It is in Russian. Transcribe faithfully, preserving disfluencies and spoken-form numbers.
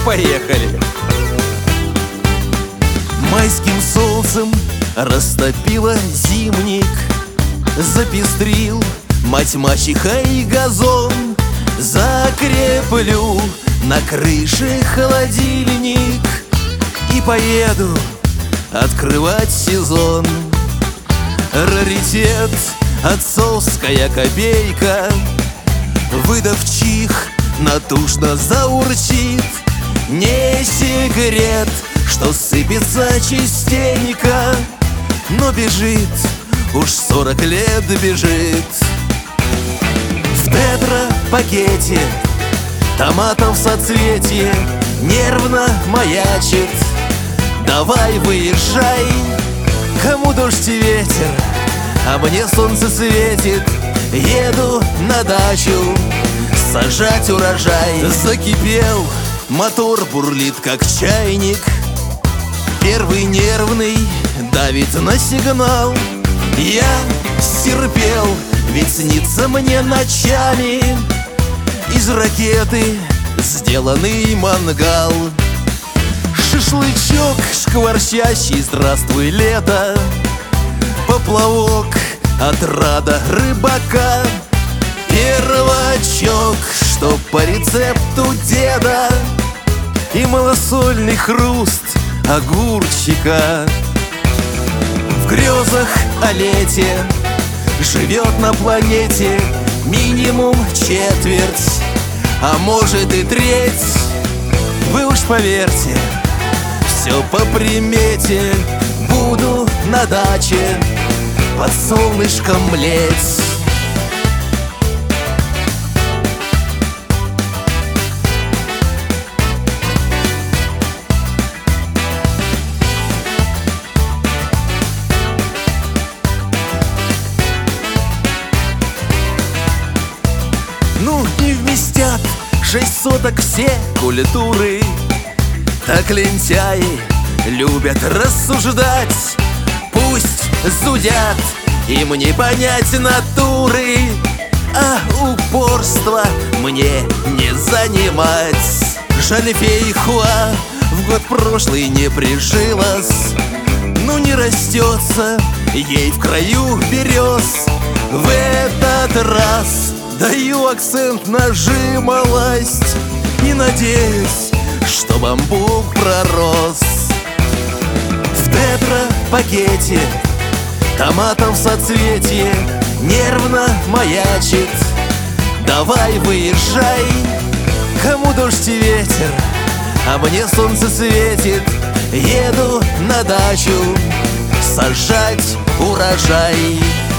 поехали. Майским солнцем растопило зимник, запестрил мать мачеха и газон. Закреплю на крыше холодильник и поеду открывать сезон. Раритет, отцовская копейка, выдав чих, натужно заурчит. Не секрет, что сыпется частенько, но бежит, уж сорок лет бежит. В тетра-пакете томатов соцветие нервно маячит. Давай выезжай, кому дождь и ветер, а мне солнце светит. Еду на дачу сажать урожай. Закипел, мотор бурлит, как чайник. Первый нервный давит на сигнал. Я стерпел, ведь снится мне ночами из ракеты сделанный мангал. Шашлычок шкварчащий, здравствуй, лето. Поплавок, отрада рыбака. Первачок, что по рецепту деда, и малосольный хруст огурчика. В грезах о лете живет на планете минимум четверть, а может и треть. Вы уж поверьте, все по примете. Буду на даче под солнышком млеть. Ну, не вместят шесть соток все культуры. Так лентяи любят рассуждать. Пусть зудят, им не понять натуры, а упорство мне не занимать. Жаль, фейхуа в год прошлый не прижилась. Ну не растется ей в краю берез. В этот раз даю акцент на жимолость и надеюсь, что бамбук пророс. В тетра-пакете томатов соцветие нервно маячит. Давай выезжай, кому дождь и ветер, а мне солнце светит. Еду на дачу сажать урожай.